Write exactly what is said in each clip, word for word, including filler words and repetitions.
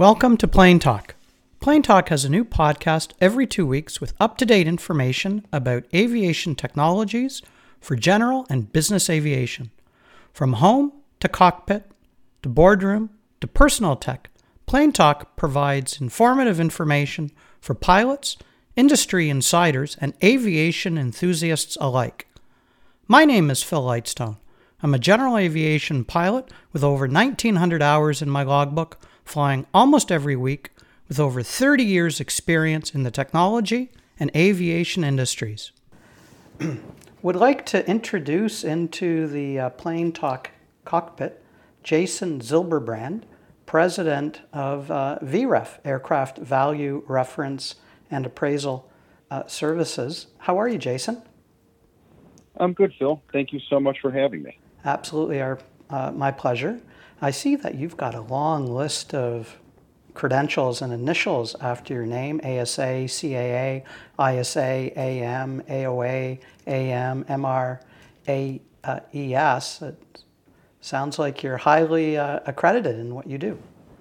Welcome to Plane Talk. Plane Talk has a new podcast every two weeks with up-to-date information about aviation technologies for general and business aviation. From home to cockpit to boardroom to personal tech, Plane Talk provides informative information for pilots, industry insiders, and aviation enthusiasts alike. My name is Phil Lightstone. I'm a general aviation pilot with over nineteen hundred hours in my logbook, flying almost every week with over thirty years experience in the technology and aviation industries. Would like to introduce into the uh, Plane Talk cockpit Jason Zilberbrand, president of uh, V R E F, Aircraft Value Reference and Appraisal uh, Services. How are you, Jason? I'm good, Phil. Thank you so much for having me. Absolutely, our, uh, my pleasure. I see that you've got a long list of credentials and initials after your name: A S A, C A A, I S A, A M, A O A, A M, M R, A E S. It sounds like you're highly uh, accredited in what you do.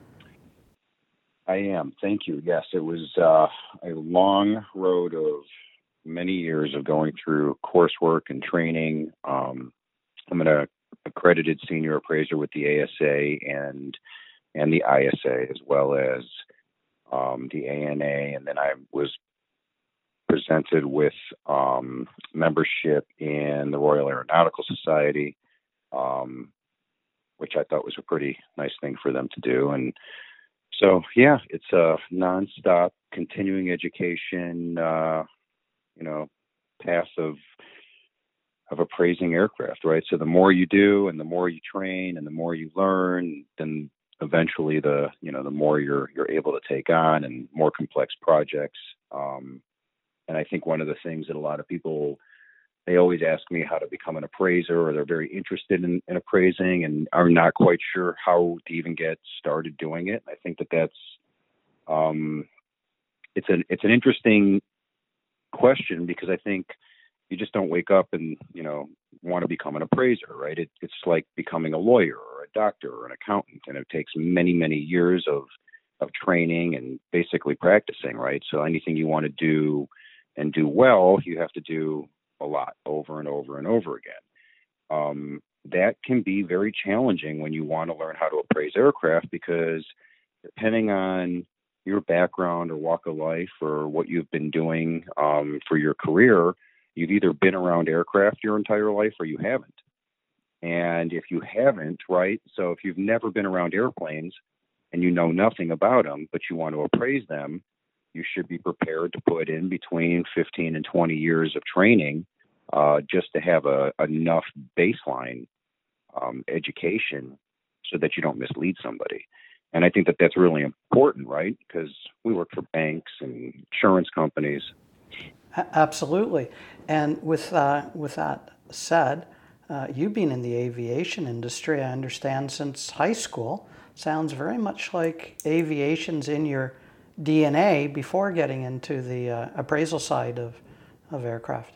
I am. Thank you. Yes, it was uh, a long road of many years of going through coursework and training. Um, I'm an accredited senior appraiser with the A S A and and the I S A, as well as um, the A N A, and then I was presented with um, membership in the Royal Aeronautical Society, um, which I thought was a pretty nice thing for them to do. And so, yeah, it's a nonstop continuing education, uh, you know, path of of appraising aircraft, right? So the more you do and the more you train and the more you learn, then eventually the, you know, the more you're you're able to take on and more complex projects. Um, and I think one of the things that a lot of people, they always ask me how to become an appraiser, or they're very interested in, in appraising and are not quite sure how to even get started doing it. I think that that's, um, it's an, it's an interesting question, because I think you just don't wake up and, you know, want to become an appraiser, right? It, it's like becoming a lawyer or a doctor or an accountant, and it takes many, many years of of training and basically practicing, right? So anything you want to do and do well, you have to do a lot over and over and over again. Um, that can be very challenging when you want to learn how to appraise aircraft, because depending on your background or walk of life or what you've been doing um, for your career, you've either been around aircraft your entire life or you haven't. And if you haven't, right, so if you've never been around airplanes and you know nothing about them, but you want to appraise them, you should be prepared to put in between fifteen and twenty years of training uh, just to have a enough baseline um, education so that you don't mislead somebody. And I think that that's really important, right? Because we work for banks and insurance companies. Absolutely. And with uh, with that said, uh, you've been in the aviation industry, I understand, since high school. Sounds very much like aviation's in your D N A before getting into the uh, appraisal side of, of aircraft.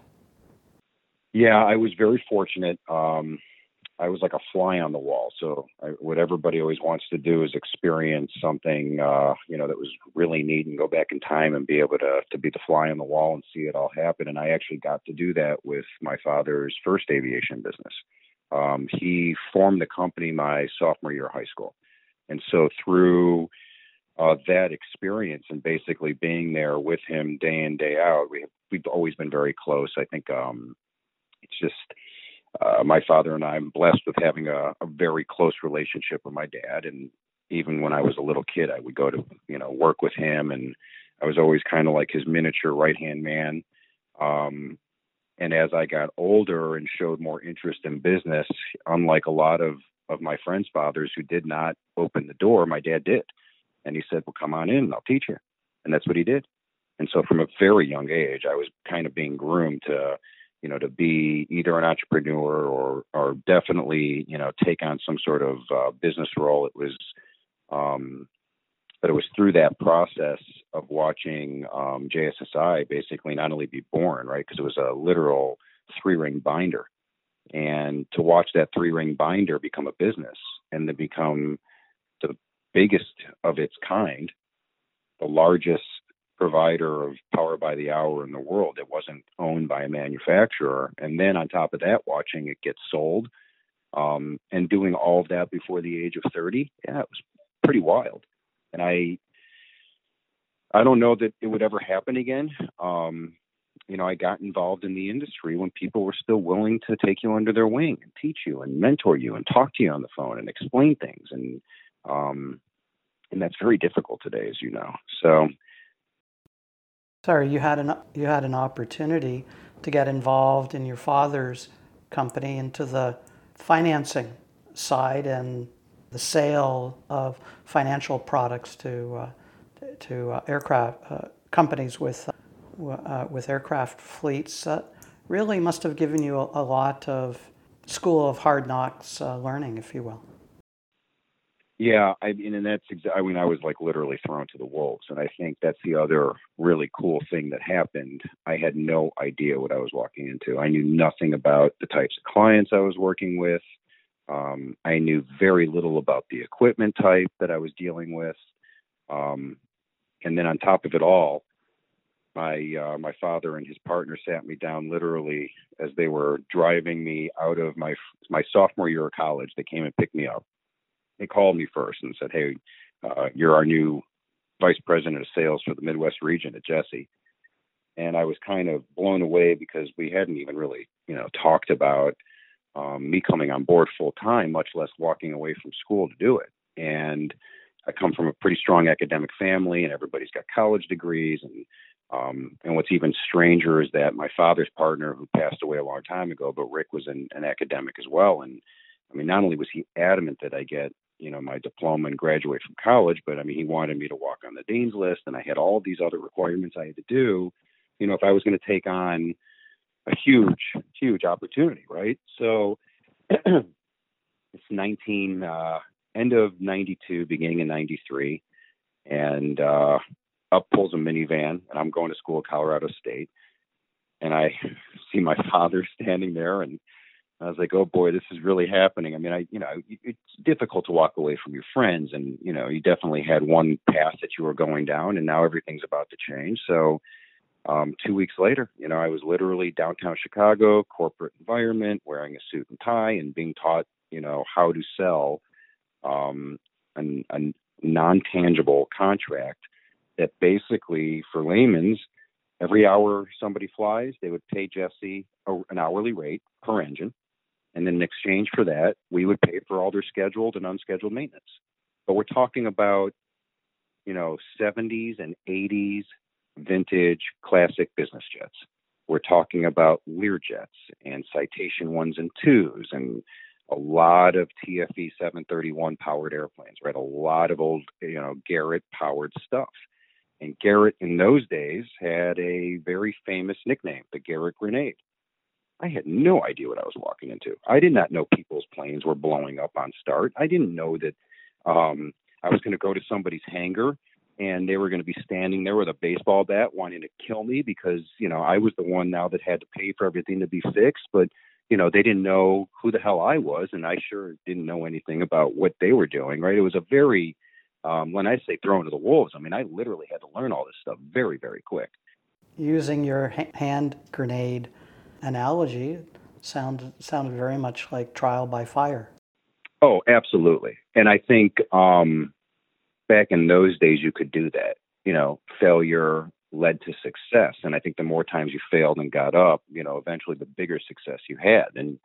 Yeah, I was very fortunate. Um, I was like a fly on the wall. So I, what everybody always wants to do is experience something, uh, you know, that was really neat and go back in time and be able to to be the fly on the wall and see it all happen. And I actually got to do that with my father's first aviation business. Um, he formed the company my sophomore year of high school. And so through uh, that experience and basically being there with him day in, day out, we, we've always been very close. I think um, it's just... Uh, my father and I, I'm blessed with having a, a very close relationship with my dad. And even when I was a little kid, I would go to, you know, work with him. And I was always kind of like his miniature right-hand man. Um, and as I got older and showed more interest in business, unlike a lot of, of my friends' fathers who did not open the door, my dad did. And he said, well, come on in and I'll teach you. And that's what he did. And so from a very young age, I was kind of being groomed to, you know, to be either an entrepreneur or, or definitely, you know, take on some sort of uh, business role. It was, um, but it was through that process of watching um, J S S I basically not only be born, right, because it was a literal three-ring binder, and to watch that three-ring binder become a business and to become to biggest of its kind, the largest provider of power by the hour in the world. It wasn't owned by a manufacturer. And then on top of that, watching it get sold um, and doing all of that before the age of thirty, yeah, it was pretty wild. And I, I don't know that it would ever happen again. Um, you know, I got involved in the industry when people were still willing to take you under their wing and teach you and mentor you and talk to you on the phone and explain things. And, um, and that's very difficult today, as you know. So, Sorry, you had an you had an opportunity to get involved in your father's company into the financing side and the sale of financial products to uh, to uh, aircraft uh, companies with uh, uh, with aircraft fleets. Uh, really must have given you a, a lot of school of hard knocks uh, learning, if you will. yeah, I mean, and that's, exa- I mean, I was like literally thrown to the wolves. And I think that's the other really cool thing that happened. I had no idea what I was walking into. I knew nothing about the types of clients I was working with. Um, I knew very little about the equipment type that I was dealing with. Um, and then on top of it all, my uh, my father and his partner sat me down literally as they were driving me out of my my sophomore year of college. They came and picked me up. They called me first and said, "Hey, uh, you're our new vice president of sales for the Midwest region at Jesse." And I was kind of blown away because we hadn't even really, you know, talked about um, me coming on board full time, much less walking away from school to do it. And I come from a pretty strong academic family, and everybody's got college degrees. And um, and what's even stranger is that my father's partner, who passed away a long time ago, but Rick was an, an academic as well. And I mean, not only was he adamant that I get, you know, my diploma and graduate from college, but I mean, he wanted me to walk on the dean's list, and I had all these other requirements I had to do, you know, if I was going to take on a huge, huge opportunity, right? So it's nineteen, uh, end of ninety-two, beginning of ninety-three, and uh, up pulls a minivan, and I'm going to school at Colorado State, and I see my father standing there, and I was like, oh boy, this is really happening. I mean, I, you know, it's difficult to walk away from your friends, and, you know, you definitely had one path that you were going down, and now everything's about to change. So um, two weeks later, you know, I was literally downtown Chicago, corporate environment, wearing a suit and tie and being taught, you know, how to sell um, an, a non-tangible contract that basically, for layman's, every hour somebody flies, they would pay Jesse a, an hourly rate per engine. And then in exchange for that, we would pay for all their scheduled and unscheduled maintenance. But we're talking about, you know, seventies and eighties vintage classic business jets. We're talking about Learjets and Citation ones and twos and a lot of T F E seven thirty-one powered airplanes, right? A lot of old, you know, Garrett powered stuff. And Garrett in those days had a very famous nickname, the Garrett Grenade. I had no idea what I was walking into. I did not know people's planes were blowing up on start. I didn't know that um, I was going to go to somebody's hangar and they were going to be standing there with a baseball bat wanting to kill me because, you know, I was the one now that had to pay for everything to be fixed. But, you know, they didn't know who the hell I was, and I sure didn't know anything about what they were doing, right? It was a very, um, when I say thrown to the wolves, I mean, I literally had to learn all this stuff very, very quick. Using your ha- hand grenade analogy, sounded sounded very much like trial by fire. Oh, absolutely. And I think um, back in those days, you could do that. You know, failure led to success. And I think the more times you failed and got up, you know, eventually the bigger success you had. And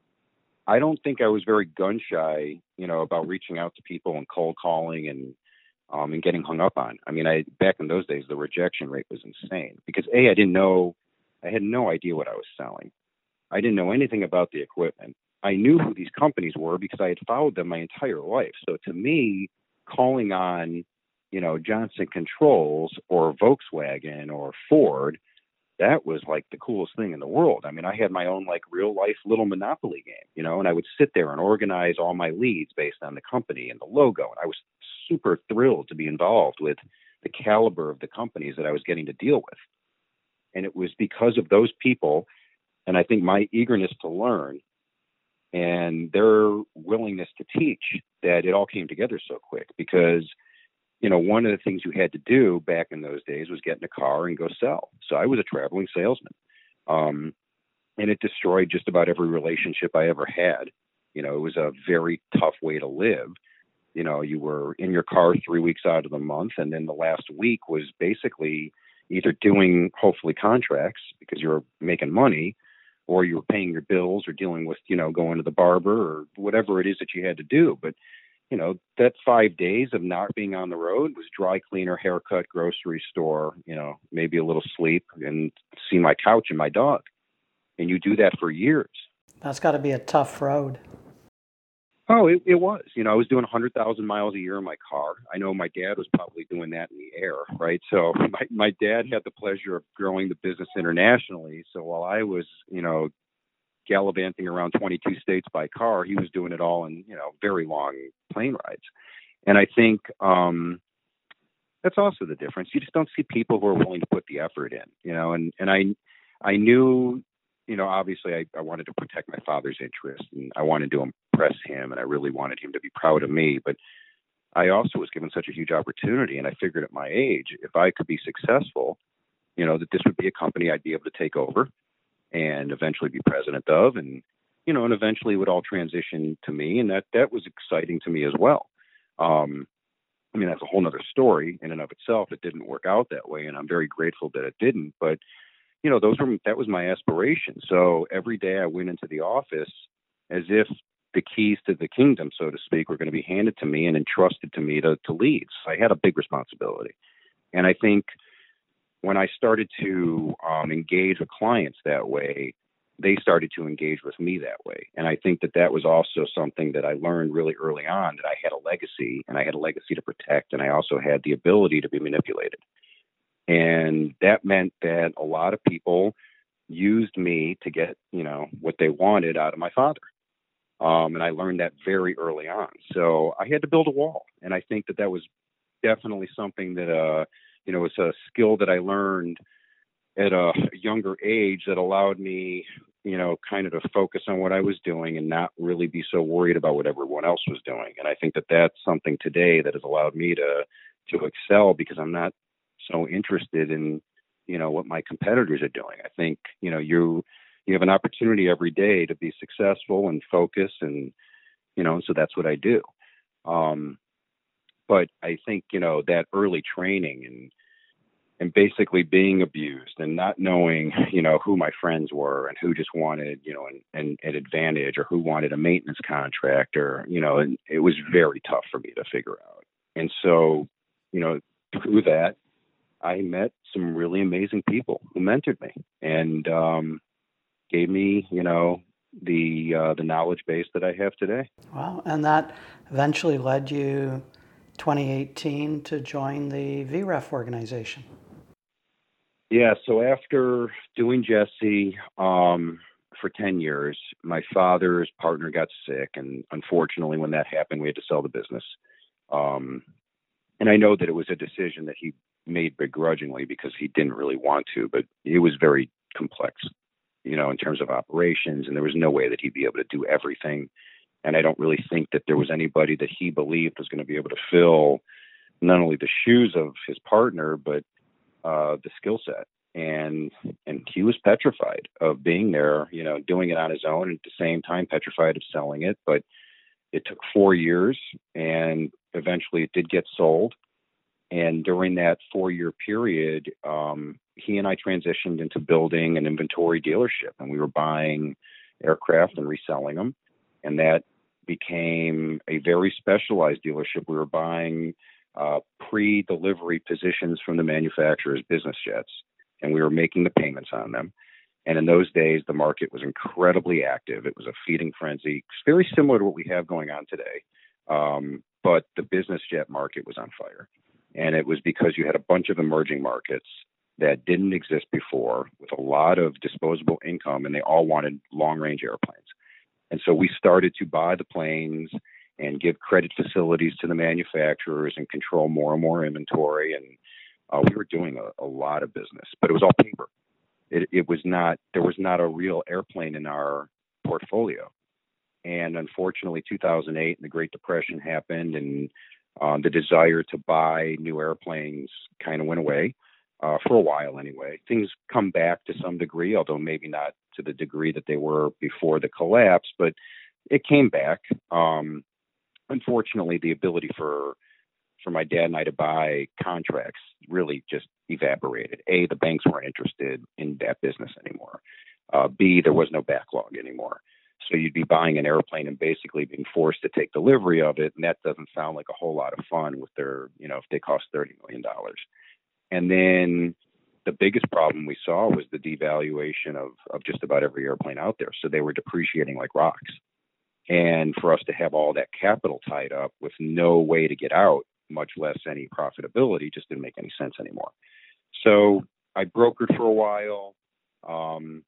I don't think I was very gun shy, you know, about reaching out to people and cold calling and um, and getting hung up on. I mean, I back in those days, the rejection rate was insane because A, I didn't know, I had no idea what I was selling. I didn't know anything about the equipment. I knew who these companies were because I had followed them my entire life. So to me, calling on, you know, Johnson Controls or Volkswagen or Ford, that was like the coolest thing in the world. I mean, I had my own like real life little Monopoly game, you know, and I would sit there and organize all my leads based on the company and the logo. And I was super thrilled to be involved with the caliber of the companies that I was getting to deal with. And it was because of those people, and I think my eagerness to learn, and their willingness to teach, that it all came together so quick because, you know, one of the things you had to do back in those days was get in a car and go sell. So I was a traveling salesman. Um, and it destroyed just about every relationship I ever had. You know, it was a very tough way to live. You know, you were in your car three weeks out of the month, and then the last week was basically either doing, hopefully, contracts because you were making money, or you were paying your bills or dealing with, you know, going to the barber or whatever it is that you had to do. But, you know, that five days of not being on the road was dry cleaner, haircut, grocery store, you know, maybe a little sleep and see my couch and my dog. And you do that for years. That's got to be a tough road. Oh, it, it was. You know, I was doing one hundred thousand miles a year in my car. I know my dad was probably doing that in the air, right? So my, my dad had the pleasure of growing the business internationally. So while I was, you know, gallivanting around twenty-two states by car, he was doing it all in, you know, very long plane rides. And I think um, that's also the difference. You just don't see people who are willing to put the effort in, you know, and, and I, I knew, you know, obviously I, I wanted to protect my father's interest and I wanted to impress him and I really wanted him to be proud of me. But I also was given such a huge opportunity. And I figured at my age, if I could be successful, you know, that this would be a company I'd be able to take over and eventually be president of. And, you know, and eventually it would all transition to me. And that, that was exciting to me as well. Um, I mean, that's a whole nother story in and of itself. It didn't work out that way. And I'm very grateful that it didn't. But you know, those were, that was my aspiration. So every day I went into the office as if the keys to the kingdom, so to speak, were going to be handed to me and entrusted to me to, to lead. So I had a big responsibility. And I think when I started to um, engage with clients that way, they started to engage with me that way. And I think that that was also something that I learned really early on, that I had a legacy and I had a legacy to protect. And I also had the ability to be manipulated. And that meant that a lot of people used me to get, you know, what they wanted out of my father. Um, and I learned that very early on. So I had to build a wall. And I think that that was definitely something that, uh, you know, it's a skill that I learned at a younger age that allowed me, you know, kind of to focus on what I was doing and not really be so worried about what everyone else was doing. And I think that that's something today that has allowed me to, to excel because I'm not so interested in, you know, what my competitors are doing. I think, you know, you, you have an opportunity every day to be successful and focus and, you know, so that's what I do. Um, but I think, you know, that early training and, and basically being abused and not knowing, you know, who my friends were and who just wanted, you know, an, an, an advantage or who wanted a maintenance contract or, you know, and it was very tough for me to figure out. And so, you know, through that, I met some really amazing people who mentored me and um, gave me, you know, the uh, the knowledge base that I have today. Wow. And that eventually led you twenty eighteen to join the V R E F organization. Yeah. So after doing Jesse um, for ten years, my father's partner got sick. And unfortunately, when that happened, we had to sell the business. Um, and I know that it was a decision that he made begrudgingly because he didn't really want to, but it was very complex, you know, in terms of operations, and there was no way that he'd be able to do everything. And I don't really think that there was anybody that he believed was going to be able to fill not only the shoes of his partner, but uh, the skill set. And, and he was petrified of being there, you know, doing it on his own, and at the same time petrified of selling it. But it took four years and eventually it did get sold. And during that four-year period, um, he and I transitioned into building an inventory dealership, and we were buying aircraft and reselling them. And that became a very specialized dealership. We were buying uh, pre-delivery positions from the manufacturer's business jets, and we were making the payments on them. And in those days, the market was incredibly active. It was a feeding frenzy. It's very similar to what we have going on today. Um, but the business jet market was on fire. And it was because you had a bunch of emerging markets that didn't exist before with a lot of disposable income, and they all wanted long-range airplanes. And so we started to buy the planes and give credit facilities to the manufacturers and control more and more inventory. And uh, we were doing a, a lot of business, but it was all paper. It, it was not, there was not a real airplane in our portfolio. And unfortunately, two thousand eight and the Great Depression happened, and um, the desire to buy new airplanes kind of went away uh, for a while anyway. Things come back to some degree, although maybe not to the degree that they were before the collapse, but it came back. Um, unfortunately, the ability for for my dad and I to buy contracts really just evaporated. A, the banks weren't interested in that business anymore. Uh, B, there was no backlog anymore. So you'd be buying an airplane and basically being forced to take delivery of it. And that doesn't sound like a whole lot of fun with their, you know, if they cost thirty million dollars. And then the biggest problem we saw was the devaluation of, of just about every airplane out there. So they were depreciating like rocks. And for us to have all that capital tied up with no way to get out, much less any profitability, just didn't make any sense anymore. So I brokered for a while. Um,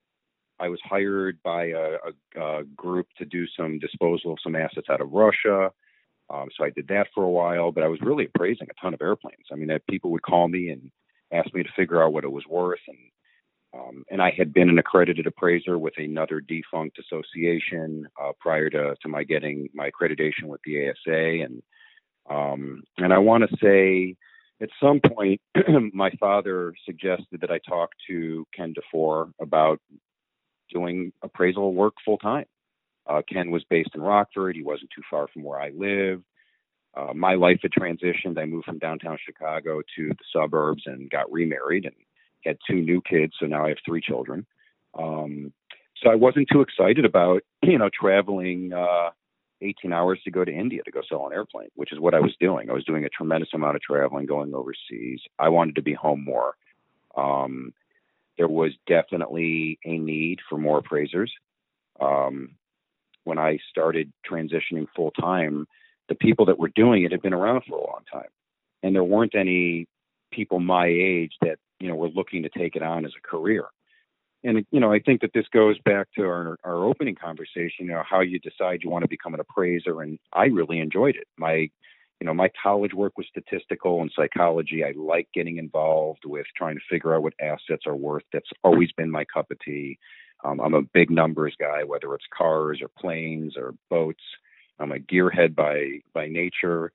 I was hired by a, a, a group to do some disposal of some assets out of Russia. Um, so I did that for a while, but I was really appraising a ton of airplanes. I mean, that people would call me and ask me to figure out what it was worth. And um, and I had been an accredited appraiser with another defunct association uh, prior to, to my getting my accreditation with the A S A. And um, and I want to say at some point, my father suggested that I talk to Ken DeFore about doing appraisal work full time. Uh, Ken was based in Rockford. He wasn't too far from where I live. Uh, my life had transitioned. I moved from downtown Chicago to the suburbs and got remarried and had two new kids. So now I have three children. Um, so I wasn't too excited about, you know, traveling uh, eighteen hours to go to India to go sell an airplane, which is what I was doing. I was doing a tremendous amount of traveling, going overseas. I wanted to be home more. Um, there was definitely a need for more appraisers. Um, when I started transitioning full time, the people that were doing it had been around for a long time. And there weren't any people my age that, you know, were looking to take it on as a career. And, you know, I think that this goes back to our, our opening conversation, you know, how you decide you want to become an appraiser. And I really enjoyed it. My, you know, my college work was statistical and psychology. I like getting involved with trying to figure out what assets are worth. That's always been my cup of tea. Um, I'm a big numbers guy, whether it's cars or planes or boats. I'm a gearhead by by nature,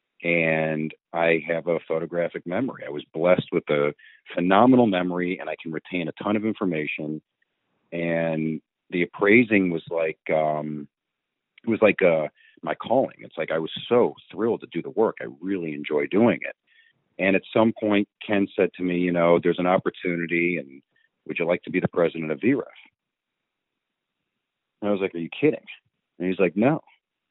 and I have a photographic memory. I was blessed with a phenomenal memory, and I can retain a ton of information. And the appraising was like um, it was like uh, my calling. It's like I was so thrilled to do the work. I really enjoy doing it. And at some point, Ken said to me, you know, there's an opportunity, and would you like to be the president of V R E F? And I was like, are you kidding? And he's like, no.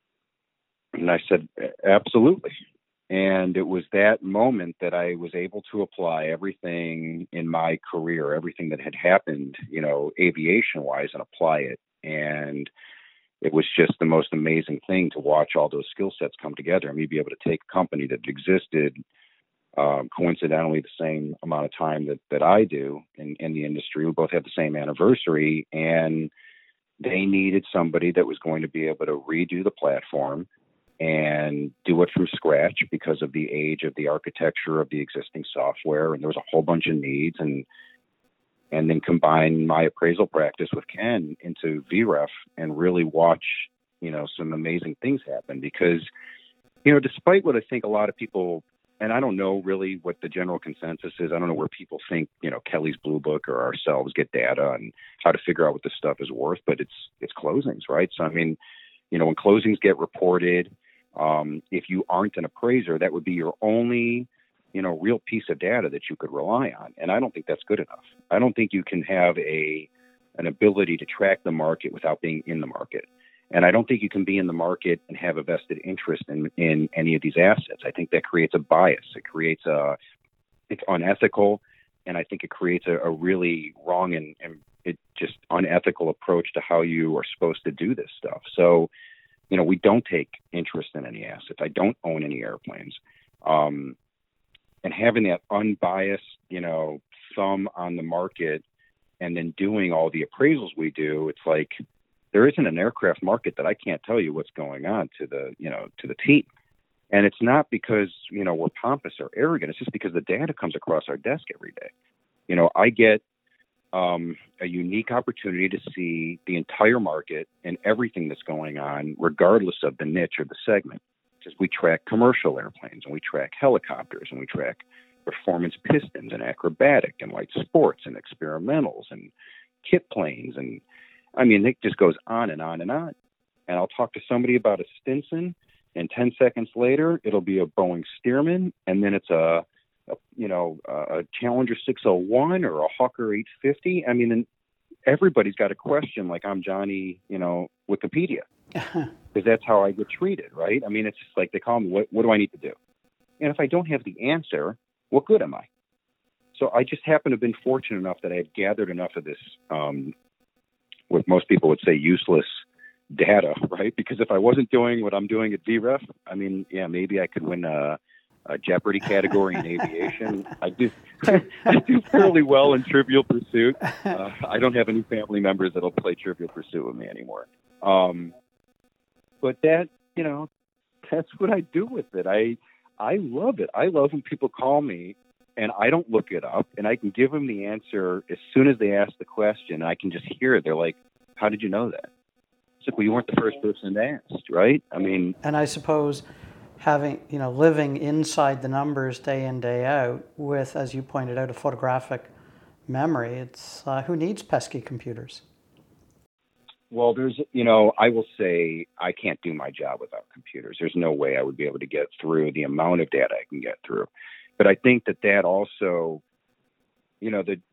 And I said, absolutely. And it was that moment that I was able to apply everything in my career, everything that had happened, you know, aviation wise, and apply it. And it was just the most amazing thing to watch all those skill sets come together and me be able to take a company that existed um, coincidentally the same amount of time that, that I do in, in the industry. We both have the same anniversary, and they needed somebody that was going to be able to redo the platform and do it from scratch because of the age of the architecture of the existing software. And there was a whole bunch of needs, and and then combine my appraisal practice with Ken into V R E F and really watch, you know, some amazing things happen. Because, you know, despite what I think a lot of people, and I don't know really what the general consensus is. I don't know where people think, you know, Kelly's Blue Book or ourselves get data and how to figure out what this stuff is worth, but it's, it's closings, right? So, I mean, you know, when closings get reported, um, if you aren't an appraiser, that would be your only, you know, real piece of data that you could rely on. And I don't think that's good enough. I don't think you can have a, an ability to track the market without being in the market. And I don't think you can be in the market and have a vested interest in, in any of these assets. I think that creates a bias. It creates a, it's unethical. And I think it creates a, a really wrong and, and it just unethical approach to how you are supposed to do this stuff. So, you know, we don't take interest in any assets. I don't own any airplanes. Um, and having that unbiased, you know, thumb on the market and then doing all the appraisals we do, it's like, there isn't an aircraft market that I can't tell you what's going on to the, you know, to the T. And it's not because, you know, we're pompous or arrogant. It's just because the data comes across our desk every day. You know, I get um, a unique opportunity to see the entire market and everything that's going on, regardless of the niche or the segment. Because we track commercial airplanes, and we track helicopters, and we track performance pistons and acrobatic and light sports and experimentals and kit planes. And I mean, it just goes on and on and on. And I'll talk to somebody about a Stinson, and ten seconds later, it'll be a Boeing Stearman, and then it's a, a you know, a Challenger six oh one or a Hawker eight fifty. I mean, and everybody's got a question like I'm Johnny, you know, Wikipedia, because that's how I get treated, right? I mean, it's just like they call me, what, what do I need to do? And if I don't have the answer, what good am I? So I just happen to have been fortunate enough that I have gathered enough of this, um, what most people would say useless data, right? Because if I wasn't doing what I'm doing at V R E F, I mean, yeah, maybe I could win a, a Jeopardy category in aviation. I do, I do fairly well in Trivial Pursuit. Uh, I don't have any family members that'll play Trivial Pursuit with me anymore. Um, but that, you know, that's what I do with it. I, I love it. I love when people call me and I don't look it up, and I can give them the answer as soon as they ask the question. I can just hear it. They're like, how did you know that? It's like, well, you weren't the first person to ask, right? I mean, and I suppose having, you know, living inside the numbers day in, day out with, as you pointed out, a photographic memory, it's uh, who needs pesky computers? Well, there's, you know, I will say I can't do my job without computers. There's no way I would be able to get through the amount of data I can get through. But I think that that also, you know, the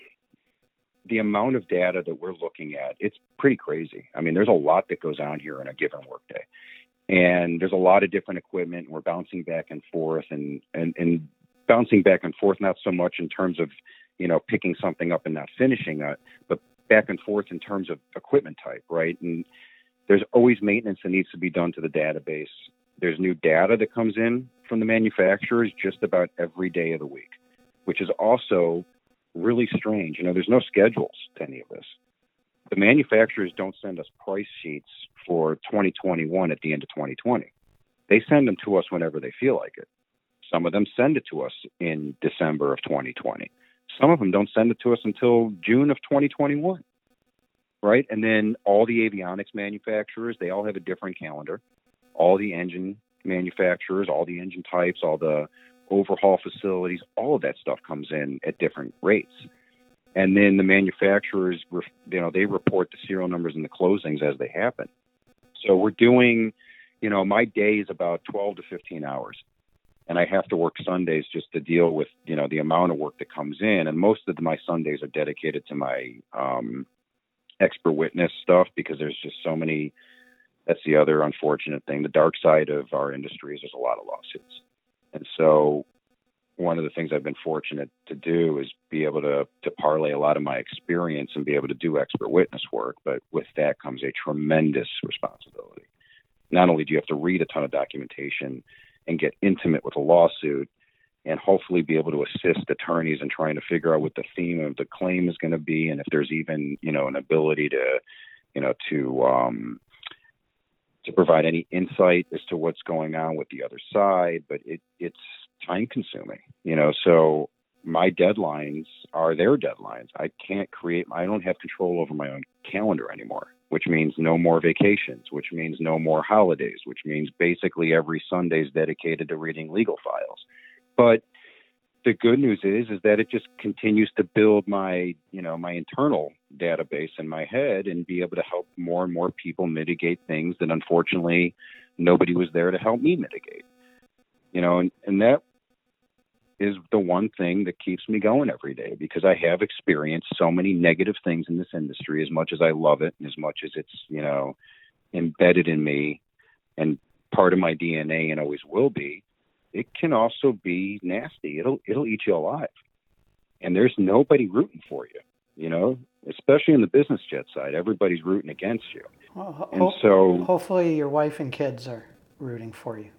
the amount of data that we're looking at, it's pretty crazy. I mean, there's a lot that goes on here in a given workday. And there's a lot of different equipment, and we're bouncing back and forth and, and, and bouncing back and forth, not so much in terms of, you know, picking something up and not finishing it, but back and forth in terms of equipment type, right? And there's always maintenance that needs to be done to the database. There's new data that comes in from the manufacturers just about every day of the week, which is also really strange. You know, there's no schedules to any of this. The manufacturers don't send us price sheets for twenty twenty-one at the end of twenty twenty. They send them to us whenever they feel like it. Some of them send it to us in December of twenty twenty. Some of them don't send it to us until June of twenty twenty-one, right? And then all the avionics manufacturers, they all have a different calendar. All the engine manufacturers, all the engine types, all the overhaul facilities, all of that stuff comes in at different rates. And then the manufacturers, you know, they report the serial numbers and the closings as they happen. So we're doing, you know, my day is about twelve to fifteen hours. And I have to work Sundays just to deal with, you know, the amount of work that comes in. And most of my Sundays are dedicated to my um, expert witness stuff, because there's just so many. That's the other unfortunate thing. The dark side of our industry is there's a lot of lawsuits. And so one of the things I've been fortunate to do is be able to, to parlay a lot of my experience and be able to do expert witness work. But with that comes a tremendous responsibility. Not only do you have to read a ton of documentation and get intimate with a lawsuit and hopefully be able to assist attorneys in trying to figure out what the theme of the claim is going to be, and if there's even, you know, an ability to, you know, to, um, to provide any insight as to what's going on with the other side, but it, it's time consuming, you know, so my deadlines are their deadlines. I can't create, I don't have control over my own calendar anymore, which means no more vacations, which means no more holidays, which means basically every Sunday is dedicated to reading legal files. But the good news is, is that it just continues to build my, you know, my internal database in my head and be able to help more and more people mitigate things that unfortunately nobody was there to help me mitigate, you know, and, and that is the one thing that keeps me going every day, because I have experienced so many negative things in this industry. As much as I love it and as much as it's, you know, embedded in me and part of my D N A and always will be, it can also be nasty. It'll it'll eat you alive. And there's nobody rooting for you, you know, especially in the business jet side. Everybody's rooting against you. Well, ho- and so hopefully your wife and kids are rooting for you.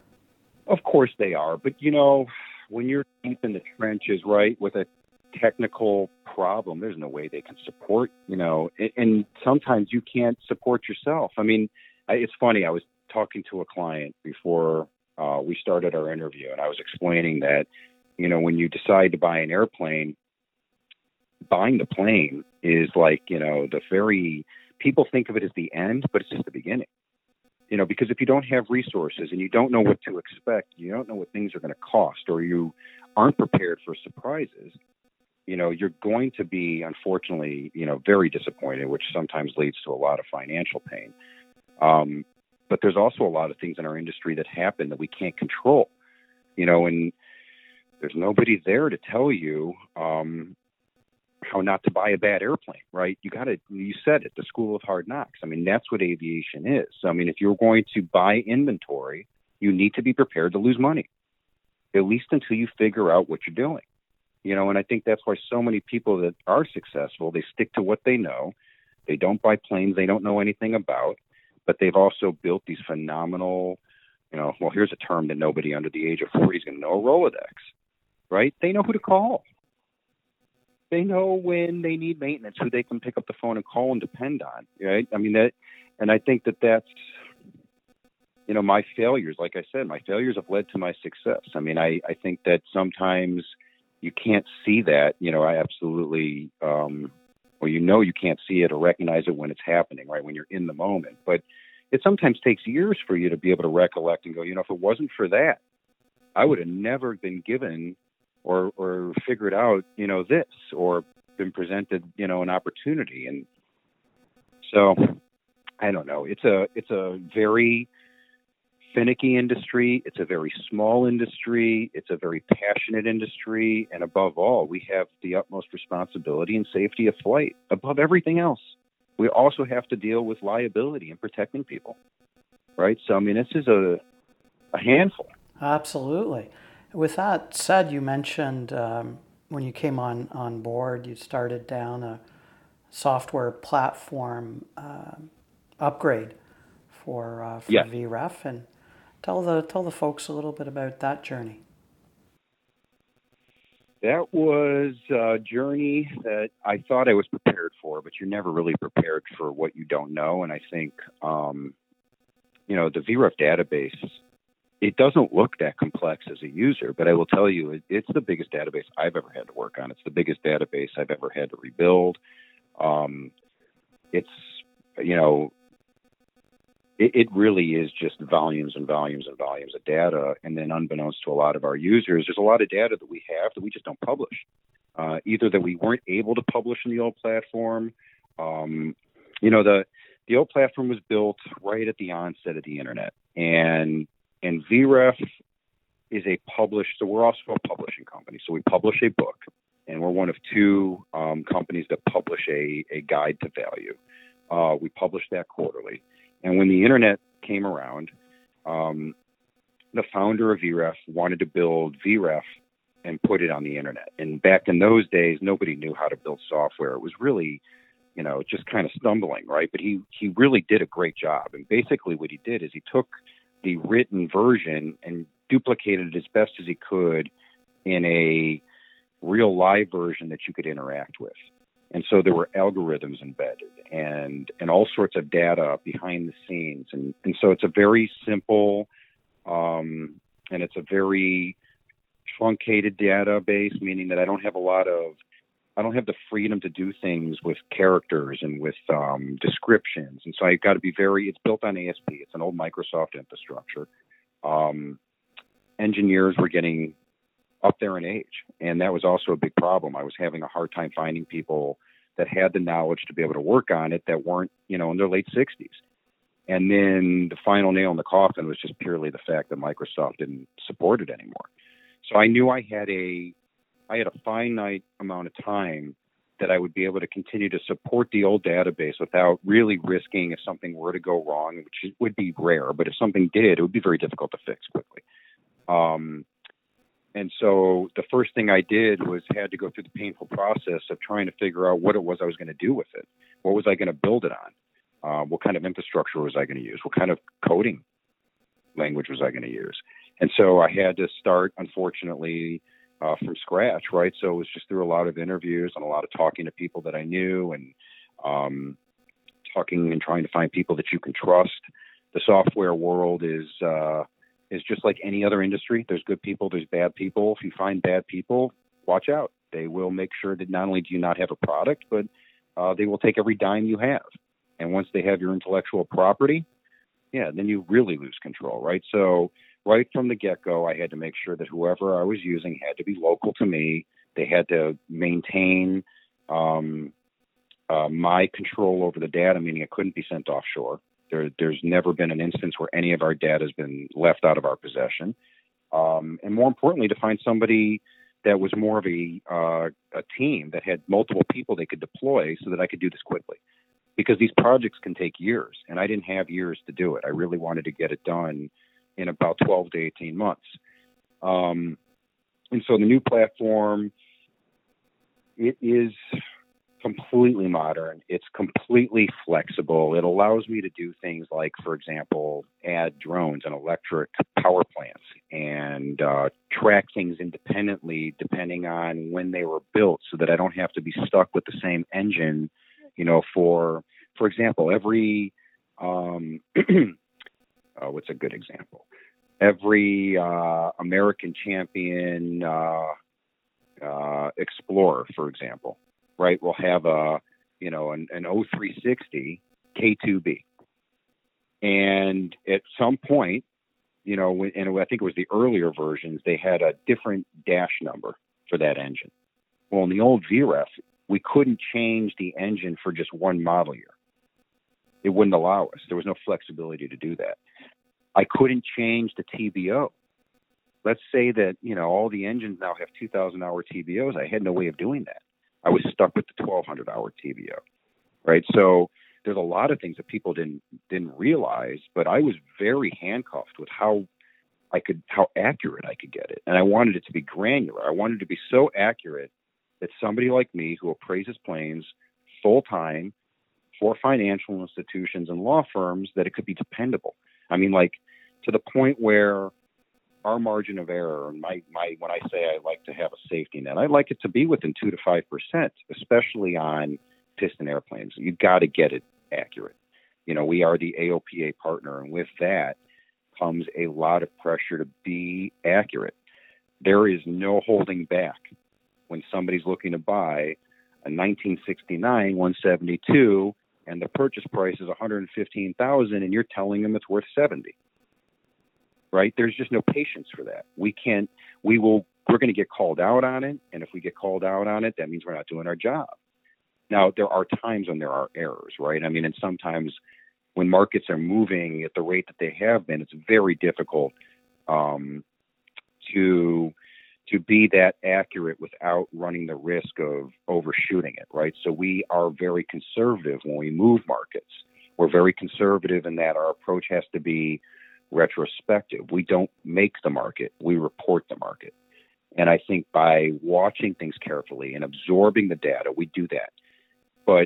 Of course they are. But, you know, when you're deep in the trenches, right, with a technical problem, there's no way they can support, you know, and, and sometimes you can't support yourself. I mean, I, it's funny. I was talking to a client before Uh, we started our interview, and I was explaining that, you know, when you decide to buy an airplane, buying the plane is like, you know, the very, people think of it as the end, but it's just the beginning. You know, because if you don't have resources and you don't know what to expect, you don't know what things are going to cost, or you aren't prepared for surprises, you know, you're going to be, unfortunately, you know, very disappointed, which sometimes leads to a lot of financial pain. Um, but there's also a lot of things in our industry that happen that we can't control, you know, and there's nobody there to tell you um, how not to buy a bad airplane, right? You got to, you said it, the school of hard knocks. I mean, that's what aviation is. So, I mean, if you're going to buy inventory, you need to be prepared to lose money, at least until you figure out what you're doing. You know, and I think that's why so many people that are successful, they stick to what they know. They don't buy planes they don't know anything about, but they've also built these phenomenal, you know, well, here's a term that nobody under the age of forty is going to know, a Rolodex, right? They know who to call. They know when they need maintenance, who they can pick up the phone and call and depend on, right? I mean, that, and I think that that's, you know, my failures, like I said, my failures have led to my success. I mean, I, I think that sometimes you can't see that, you know, I absolutely, um, or you know, you can't see it or recognize it when it's happening, right? When you're in the moment. But it sometimes takes years for you to be able to recollect and go, you know, if it wasn't for that, I would have never been given or, or figured out, you know, this, or been presented, you know, an opportunity. And so I don't know. It's a, it's a very finicky industry. It's a very small industry. It's a very passionate industry. And above all, we have the utmost responsibility and safety of flight above everything else. We also have to deal with liability and protecting people, right? So, I mean, this is a, a handful. Absolutely. With that said, you mentioned um, when you came on, on board, you started down a software platform uh, upgrade for, uh, for Yeah. V R E F, and tell the tell the folks a little bit about that journey. That was a journey that I thought I was prepared for, but you're never really prepared for what you don't know. And I think, um, you know, the V R E F database, it doesn't look that complex as a user, but I will tell you, it, it's the biggest database I've ever had to work on. It's the biggest database I've ever had to rebuild. Um, it's, you know, it, it really is just volumes and volumes and volumes of data. And then unbeknownst to a lot of our users, there's a lot of data that we have that we just don't publish. Uh, either that we weren't able to publish in the old platform. Um, you know, the, the old platform was built right at the onset of the internet, and And V R E F is a published, so we're also a publishing company. So we publish a book, and we're one of two um, companies that publish a, a guide to value. Uh, we publish that quarterly. And when the internet came around, um, the founder of V R E F wanted to build V R E F and put it on the internet. And back in those days, nobody knew how to build software. It was really, you know, just kind of stumbling, right? But he, he really did a great job. And basically what he did is he took the written version and duplicated it as best as he could in a real live version that you could interact with. And so there were algorithms embedded and, and all sorts of data behind the scenes. And, and so it's a very simple, um, and it's a very truncated database, meaning that I don't have a lot of, I don't have the freedom to do things with characters and with um, descriptions. And so I've got to be very, it's built on A S P. It's an old Microsoft infrastructure. Um, engineers were getting up there in age. And that was also a big problem. I was having a hard time finding people that had the knowledge to be able to work on it that weren't, you know, in their late sixties. And then the final nail in the coffin was just purely the fact that Microsoft didn't support it anymore. So I knew I had a, I had a finite amount of time that I would be able to continue to support the old database without really risking if something were to go wrong, which would be rare, but if something did, it would be very difficult to fix quickly. Um, and so the first thing I did was had to go through the painful process of trying to figure out what it was I was going to do with it. What was I going to build it on? Uh, what kind of infrastructure was I going to use? What kind of coding language was I going to use? And so I had to start, unfortunately, uh, from scratch, right? So it was just through a lot of interviews and a lot of talking to people that I knew and um, talking and trying to find people that you can trust. The software world is uh, is just like any other industry. There's good people, there's bad people. If you find bad people, watch out. They will make sure that not only do you not have a product, but uh, they will take every dime you have. And once they have your intellectual property, yeah, then you really lose control, right? So right from the get-go, I had to make sure that whoever I was using had to be local to me. They had to maintain um, uh, my control over the data, meaning it couldn't be sent offshore. There, there's never been an instance where any of our data has been left out of our possession. Um, and more importantly, to find somebody that was more of a, uh, a team that had multiple people they could deploy so that I could do this quickly. Because these projects can take years, and I didn't have years to do it. I really wanted to get it done in about twelve to eighteen months. Um, and so the new platform, it is completely modern. It's completely flexible. It allows me to do things like, for example, add drones and electric power plants and uh, track things independently depending on when they were built so that I don't have to be stuck with the same engine. You know, for for example, every um, uh, what's a good example? Every uh, American champion uh, uh, explorer, for example, right, will have a you know an, an O three sixty K two B, and at some point, you know, and I think it was the earlier versions, they had a different dash number for that engine. Well, in the old V R E F, we couldn't change the engine for just one model year. It wouldn't allow us. There was no flexibility to do that. I couldn't change the T B O. Let's say that, you know, all the engines now have two thousand hour T B Os. I had no way of doing that. I was stuck with the twelve hundred hour T B O, right? So there's a lot of things that people didn't didn't realize, but I was very handcuffed with how I could, how accurate I could get it. And I wanted it to be granular. I wanted it to be so accurate that somebody like me who appraises planes full-time for financial institutions and law firms, that it could be dependable. I mean, like to the point where our margin of error, and my, my when I say I like to have a safety net, I like it to be within two to five percent, especially on piston airplanes. You've got to get it accurate. You know, we are the A O P A partner, and with that comes a lot of pressure to be accurate. There is no holding back when somebody's looking to buy a nineteen sixty-nine one seventy-two and the purchase price is one hundred fifteen thousand dollars and you're telling them it's worth seventy. Right? There's just no patience for that. We can't, we will, we're going to get called out on it. And if we get called out on it, that means we're not doing our job. Now, there are times when there are errors, right? I mean, and sometimes when markets are moving at the rate that they have been, it's very difficult um, to to be that accurate without running the risk of overshooting it, right? So we are very conservative when we move markets. We're very conservative in that our approach has to be retrospective. We don't make the market, we report the market. And I think by watching things carefully and absorbing the data, we do that. But,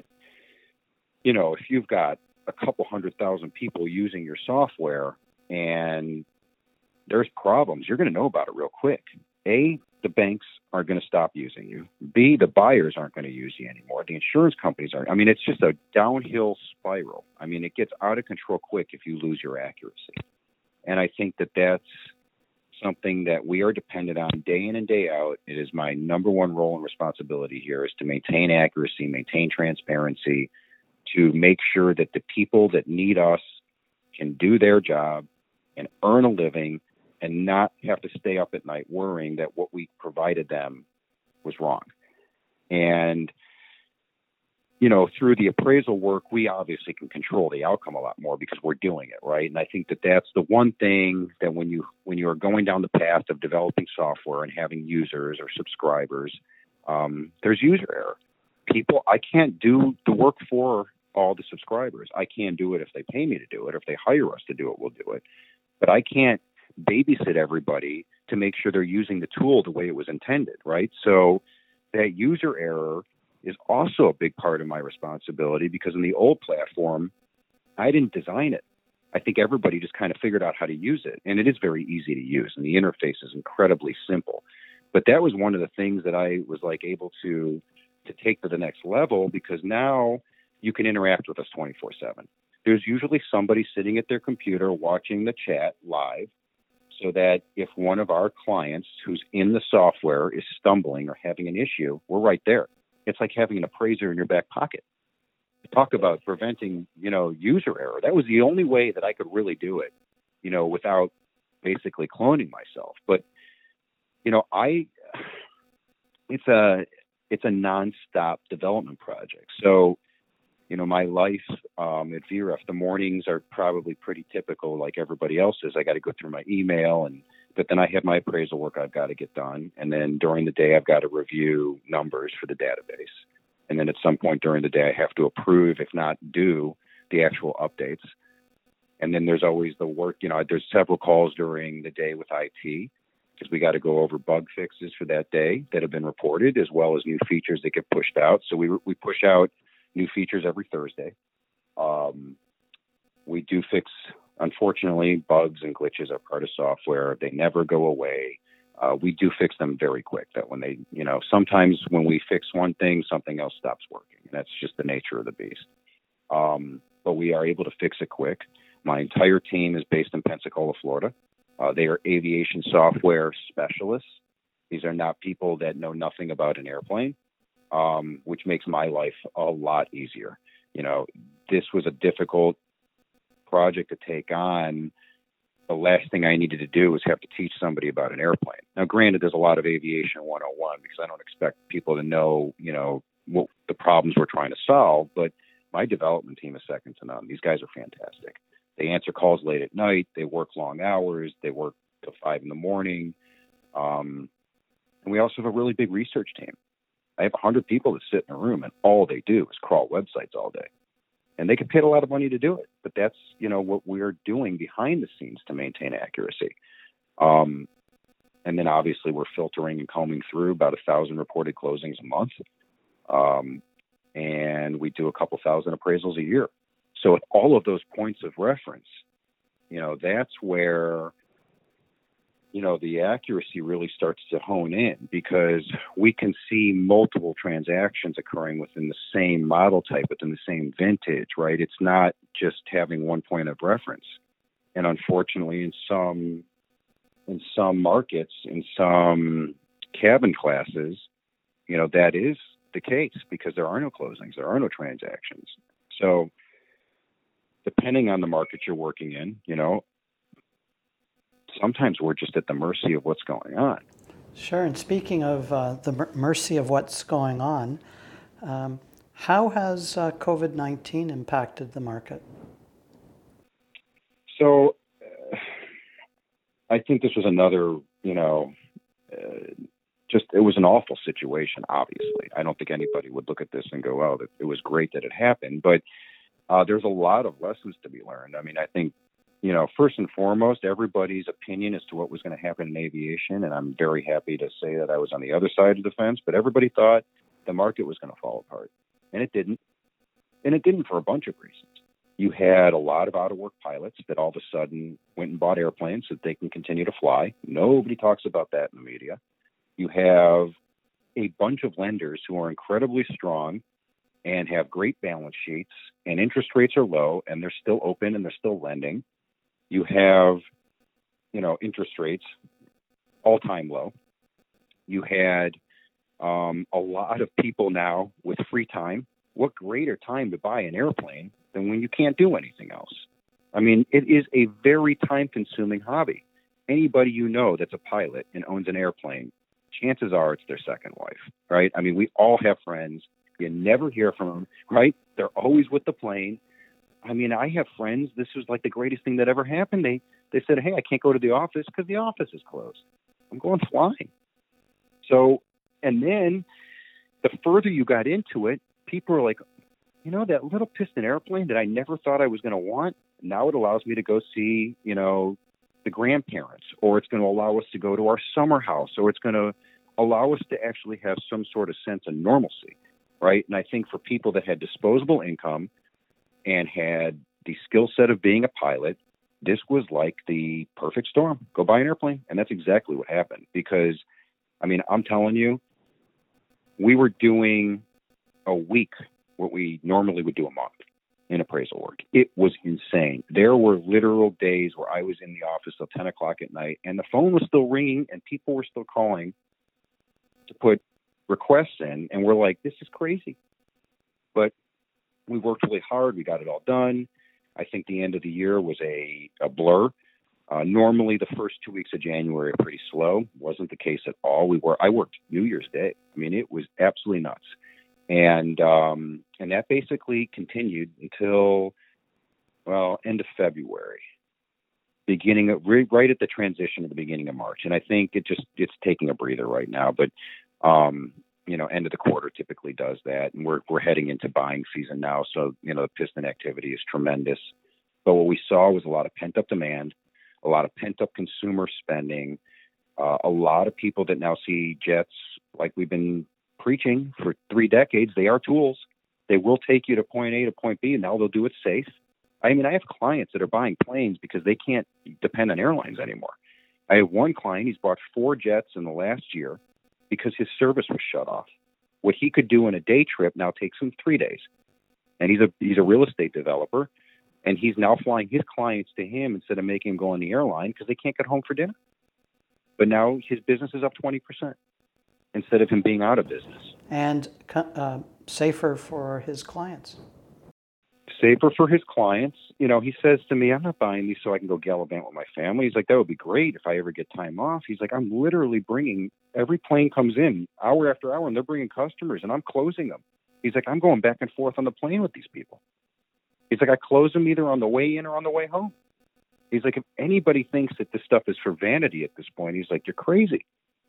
you know, if you've got a couple hundred thousand people using your software and there's problems, you're going to know about it real quick. A, the banks aren't going to stop using you. B, the buyers aren't going to use you anymore. The insurance companies aren't. I mean, it's just a downhill spiral. I mean, it gets out of control quick if you lose your accuracy. And I think that that's something that we are dependent on day in and day out. It is my number one role and responsibility here is to maintain accuracy, maintain transparency, to make sure that the people that need us can do their job and earn a living and not have to stay up at night worrying that what we provided them was wrong. And, you know, through the appraisal work, we obviously can control the outcome a lot more because we're doing it, right? And I think that that's the one thing that when you when you are going down the path of developing software and having users or subscribers, um, there's user error. People, I can't do the work for all the subscribers. I can do it if they pay me to do it, or if they hire us to do it, we'll do it. But I can't babysit everybody to make sure they're using the tool the way it was intended, right? So that user error is also a big part of my responsibility because in the old platform, I didn't design it. I think everybody just kind of figured out how to use it. And it is very easy to use, and the interface is incredibly simple. But that was one of the things that I was like able to to take to the next level, because now you can interact with us twenty-four seven. There's usually somebody sitting at their computer watching the chat live. so that if one of our clients who's in the software is stumbling or having an issue, we're right there. It's like having an appraiser in your back pocket. Talk about preventing, you know, user error. That was the only way that I could really do it, you know, without basically cloning myself. But, you know, I, it's a, it's a nonstop development project. So, you know, my life um, at V R F, the mornings are probably pretty typical like everybody else's. I got to go through my email, and but then I have my appraisal work I've got to get done. And then during the day, I've got to review numbers for the database. And then at some point during the day, I have to approve, if not do, the actual updates. And then there's always the work, you know, there's several calls during the day with I T because we got to go over bug fixes for that day that have been reported, as well as new features that get pushed out. So we we push out new features every Thursday. Um, we do fix, unfortunately, bugs and glitches are part of software. They never go away. Uh, we do fix them very quick. That when they, you know, sometimes when we fix one thing, something else stops working. And that's just the nature of the beast. Um, but we are able to fix it quick. My entire team is based in Pensacola, Florida. Uh, they are aviation software specialists. These are not people that know nothing about an airplane. Um, which makes my life a lot easier. You know, this was a difficult project to take on. The last thing I needed to do was have to teach somebody about an airplane. Now, granted, there's a lot of aviation one oh one because I don't expect people to know, you know, what the problems we're trying to solve, but my development team is second to none. These guys are fantastic. They answer calls late at night. They work long hours. They work till five in the morning. Um, and we also have a really big research team. I have one hundred people that sit in a room, and all they do is crawl websites all day. And they get paid a lot of money to do it. But that's, you know, what we're doing behind the scenes to maintain accuracy. Um, and then obviously we're filtering and combing through about a thousand reported closings a month. Um, and we do a couple thousand appraisals a year. So with all of those points of reference, you know, that's where, you know, the accuracy really starts to hone in because we can see multiple transactions occurring within the same model type, within the same vintage, right? It's not just having one point of reference. And unfortunately, in some, in some markets, in some cabin classes, you know, that is the case because there are no closings, there are no transactions. So depending on the market you're working in, you know, sometimes we're just at the mercy of what's going on. Sure. And speaking of uh, the mer- mercy of what's going on, um, how has uh, COVID nineteen impacted the market? So uh, I think this was another, you know, uh, just it was an awful situation, obviously. I don't think anybody would look at this and go, oh, it was great that it happened. But uh, there's a lot of lessons to be learned. I mean, I think, you know, first and foremost, everybody's opinion as to what was going to happen in aviation, and I'm very happy to say that I was on the other side of the fence, but everybody thought the market was going to fall apart, and it didn't. And it didn't for a bunch of reasons. You had a lot of out-of-work pilots that all of a sudden went and bought airplanes so that they can continue to fly. Nobody talks about that in the media. You have a bunch of lenders who are incredibly strong and have great balance sheets, and interest rates are low, and they're still open, and they're still lending. You have, you know, interest rates all-time low. You had um, a lot of people now with free time. What greater time to buy an airplane than when you can't do anything else? I mean, it is a very time-consuming hobby. Anybody you know that's a pilot and owns an airplane, chances are it's their second wife, right? I mean, we all have friends. You never hear from them, right? They're always with the plane. I mean, I have friends, this was like the greatest thing that ever happened. They they said, hey, I can't go to the office because the office is closed. I'm going flying. So, and then the further you got into it, people are like, you know, that little piston airplane that I never thought I was going to want, now it allows me to go see, you know, the grandparents, or it's going to allow us to go to our summer house, or it's going to allow us to actually have some sort of sense of normalcy, right? And I think for people that had disposable income and had the skill set of being a pilot, this was like the perfect storm. Go buy an airplane. And that's exactly what happened. Because, I mean, I'm telling you, we were doing a week what we normally would do a month. in appraisal work. It was insane. There were literal days where I was in the office till ten o'clock at night and the phone was still ringing and people were still calling to put requests in. And we're like, this is crazy. But we worked really hard. We got it all done. I think the end of the year was a, a blur. Uh, normally, the first two weeks of January are pretty slow. Wasn't the case at all. We were I worked New Year's Day. I mean, it was absolutely nuts, and um, and that basically continued until well end of February, beginning of right at the transition of the beginning of March. And I think it just it's taking a breather right now. But um, you know, end of the quarter typically does that, and we're we're heading into buying season now. So you know, the piston activity is tremendous. But what we saw was a lot of pent up demand. A lot of pent-up consumer spending, uh, a lot of people that now see jets like we've been preaching for three decades. They are tools. They will take you to point A to point B, and now they'll do it safe. I mean, I have clients that are buying planes because they can't depend on airlines anymore. I have one client, he's bought four jets in the last year because his service was shut off. What he could do in a day trip now takes him three days. And he's a he's a real estate developer. And he's now flying his clients to him instead of making them go on the airline because they can't get home for dinner. But now his business is up twenty percent instead of him being out of business. And uh, safer for his clients. Safer for his clients. You know, he says to me, I'm not buying these so I can go gallivant with my family. He's like, that would be great if I ever get time off. He's like, I'm literally bringing, every plane comes in hour after hour and they're bringing customers and I'm closing them. He's like, I'm going back and forth on the plane with these people. He's like, I close them either on the way in or on the way home. He's like, if anybody thinks that this stuff is for vanity at this point, he's like, you're crazy.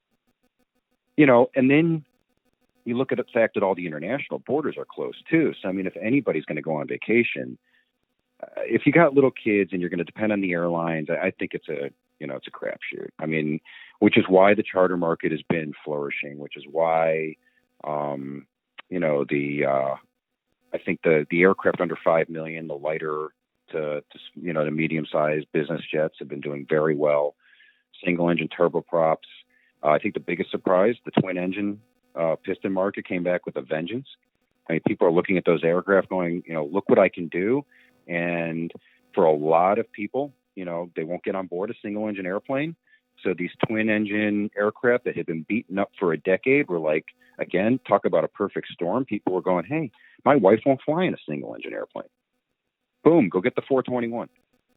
You know, and then you look at the fact that all the international borders are closed too. So, I mean, if anybody's going to go on vacation, uh, if you got little kids and you're going to depend on the airlines, I, I think it's a, you know, it's a crapshoot. I mean, which is why the charter market has been flourishing, which is why, um, you know, the, uh, I think the, the aircraft under five million, the lighter to, to you know, the medium-sized business jets have been doing very well. Single-engine turboprops. Uh, I think the biggest surprise, the twin-engine uh, piston market came back with a vengeance. I mean, people are looking at those aircraft going, you know, look what I can do. And for a lot of people, you know, they won't get on board a single-engine airplane. So these twin-engine aircraft that had been beaten up for a decade were like, again, talk about a perfect storm. People were going, hey, my wife won't fly in a single-engine airplane. Boom, go get the four twenty-one.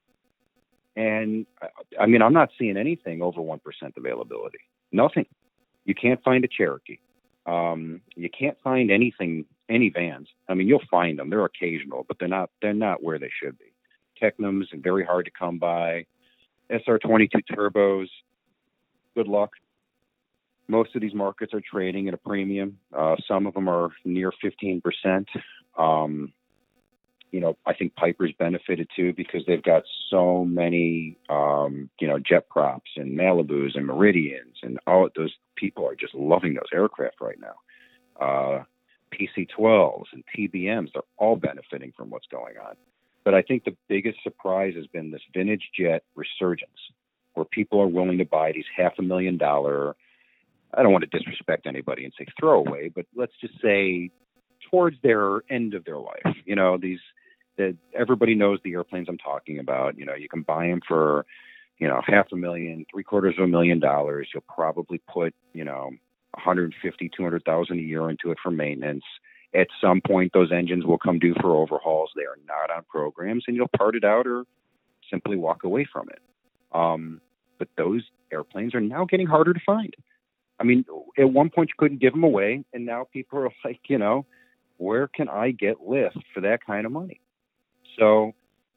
And, I mean, I'm not seeing anything over one percent availability. Nothing. You can't find a Cherokee. Um, you can't find anything, any vans. I mean, you'll find them. They're occasional, but they're not they're not where they should be. Tecnams are very hard to come by. S R twenty-two turbos, good luck. Most of these markets are trading at a premium. Uh, some of them are near fifteen percent. Um, you know, I think Piper's benefited too because they've got so many, um, you know, jet props and Malibus and Meridians, and all those people are just loving those aircraft right now. Uh, P C twelves and T B Ms, they're all benefiting from what's going on. But I think the biggest surprise has been this vintage jet resurgence, where people are willing to buy these half a million dollar, I don't want to disrespect anybody and say throwaway, but let's just say towards their end of their life. You know, these, that everybody knows the airplanes I'm talking about. You know, you can buy them for, you know, half a million, three quarters of a million dollars. You'll probably put, you know, one hundred fifty, two hundred thousand a year into it for maintenance. At some point, those engines will come due for overhauls. They are not on programs, and you'll part it out or simply walk away from it. Um, but those airplanes are now getting harder to find. I mean, at one point you couldn't give them away, and now people are like, you know, where can I get lift for that kind of money? So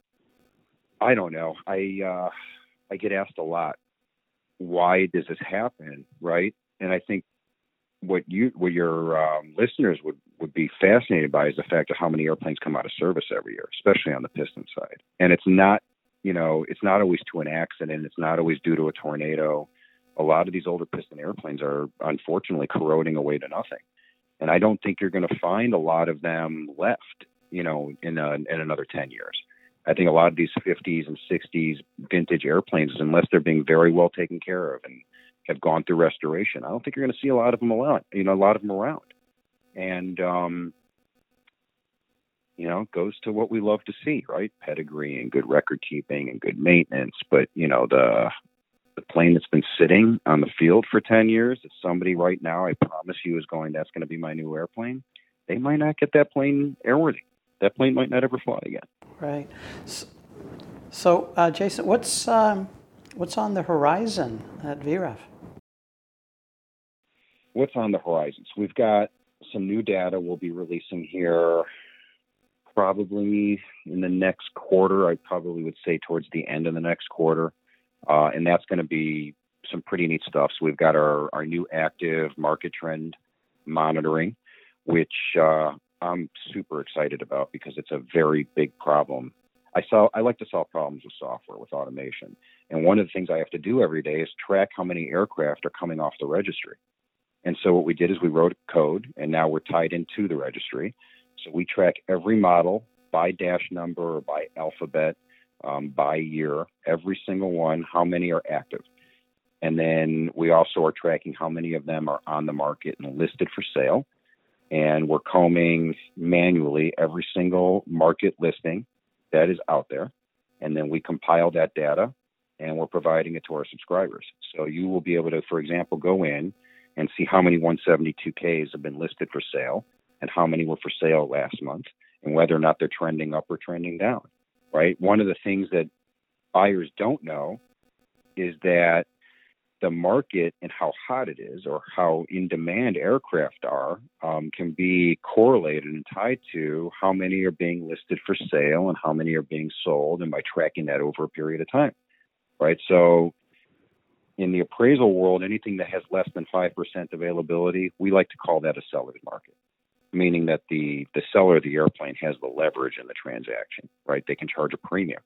I don't know. I uh, I get asked a lot, why does this happen, right? And I think what you, what your um, listeners would, would be fascinated by is the fact of how many airplanes come out of service every year, especially on the piston side. And it's not, you know, it's not always to an accident. It's not always due to a tornado. A lot of these older piston airplanes are unfortunately corroding away to nothing. And I don't think you're going to find a lot of them left, you know, in, a, in another ten years. I think a lot of these fifties and sixties vintage airplanes, unless they're being very well taken care of and have gone through restoration, I don't think you're going to see a lot of them around, you know, a lot of them around. And, um, you know, goes to what we love to see, right? Pedigree and good record keeping and good maintenance. But, you know, the the plane that's been sitting on the field for ten years, if somebody right now, I promise you, is going, that's going to be my new airplane, they might not get that plane airworthy. That plane might not ever fly again. Right. So, so uh, Jason, what's um, what's on the horizon at V R E F? What's on the horizon? So we've got some new data we'll be releasing here probably in the next quarter. I probably would say towards the end of the next quarter. Uh, and that's going to be some pretty neat stuff. So we've got our, our new active market trend monitoring, which uh, I'm super excited about because it's a very big problem. I saw I like to solve problems with software, with automation. And one of the things I have to do every day is track how many aircraft are coming off the registry. And so what we did is we wrote code, and now we're tied into the registry. So we track every model by dash number or by alphabet, um, by year, every single one, how many are active. And then we also are tracking how many of them are on the market and listed for sale. And we're combing manually every single market listing that is out there. And then we compile that data and we're providing it to our subscribers. So you will be able to, for example, go in and see how many one seventy-two Ks have been listed for sale and how many were for sale last month and whether or not they're trending up or trending down, right? One of the things that buyers don't know is that the market and how hot it is or how in demand aircraft are um, can be correlated and tied to how many are being listed for sale and how many are being sold, and by tracking that over a period of time, right? So in the appraisal world, anything that has less than five percent availability, we like to call that a seller's market, meaning that the, the seller of the airplane has the leverage in the transaction, right? They can charge a premium.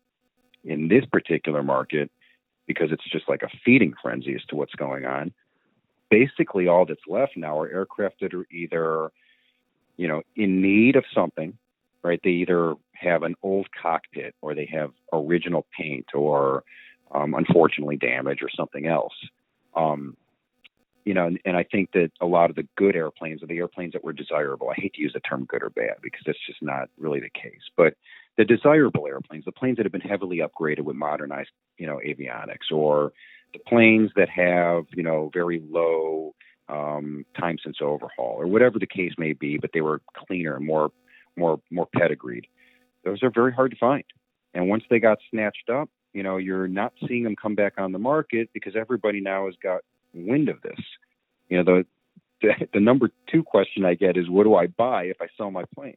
In this particular market, because it's just like a feeding frenzy as to what's going on, basically all that's left now are aircraft that are either, you know, in need of something, right? They either have an old cockpit or they have original paint or um, unfortunately damage or something else. Um, you know, and, and I think that a lot of the good airplanes are the airplanes that were desirable. I hate to use the term good or bad because that's just not really the case. But the desirable airplanes, the planes that have been heavily upgraded with modernized, you know, avionics, or the planes that have, you know, very low um, time since overhaul, or whatever the case may be, but they were cleaner, more, more, more pedigreed. Those are very hard to find. And once they got snatched up, you know, you're not seeing them come back on the market because everybody now has got wind of this. You know, the, the the number two question I get is, what do I buy if I sell my plane?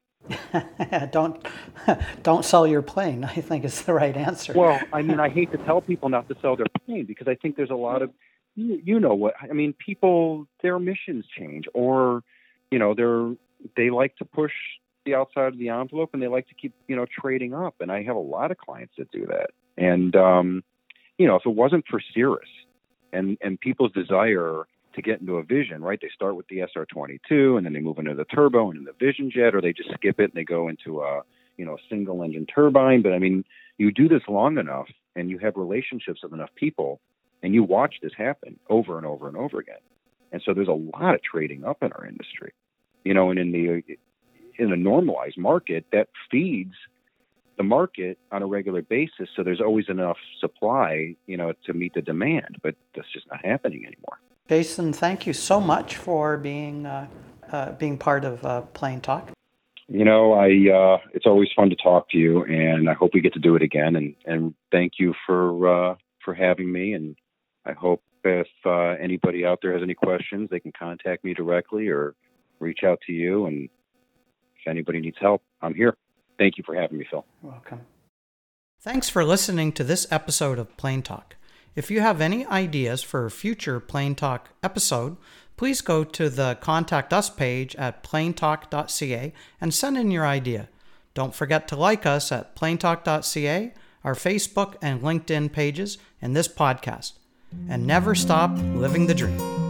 don't don't sell your plane, I think is the right answer. Well, I mean, I hate to tell people not to sell their plane because I think there's a lot of, you, you know what, I mean, people, their missions change, or, you know, they're, they like to push the outside of the envelope and they like to keep, you know, trading up. And I have a lot of clients that do that. And, um, you know, if it wasn't for Cirrus and, and people's desire to get into a Vision, right? They start with the S R twenty-two and then they move into the turbo and then the Vision jet, or they just skip it and they go into a, you know, a single engine turbine. But I mean, you do this long enough and you have relationships with enough people and you watch this happen over and over and over again. And so there's a lot of trading up in our industry, you know, and in the, in a normalized market that feeds the market on a regular basis. So there's always enough supply, you know, to meet the demand, but that's just not happening anymore. Jason, thank you so much for being uh, uh, being part of uh, Plane Talk. You know, I uh, it's always fun to talk to you, and I hope we get to do it again. And, and thank you for uh, for having me. And I hope if uh, anybody out there has any questions, they can contact me directly or reach out to you. And if anybody needs help, I'm here. Thank you for having me, Phil. You're welcome. Thanks for listening to this episode of Plane Talk. If you have any ideas for a future Plane Talk episode, please go to the Contact Us page at planetalk dot c a and send in your idea. Don't forget to like us at planetalk dot c a, our Facebook and LinkedIn pages, and this podcast. And never stop living the dream.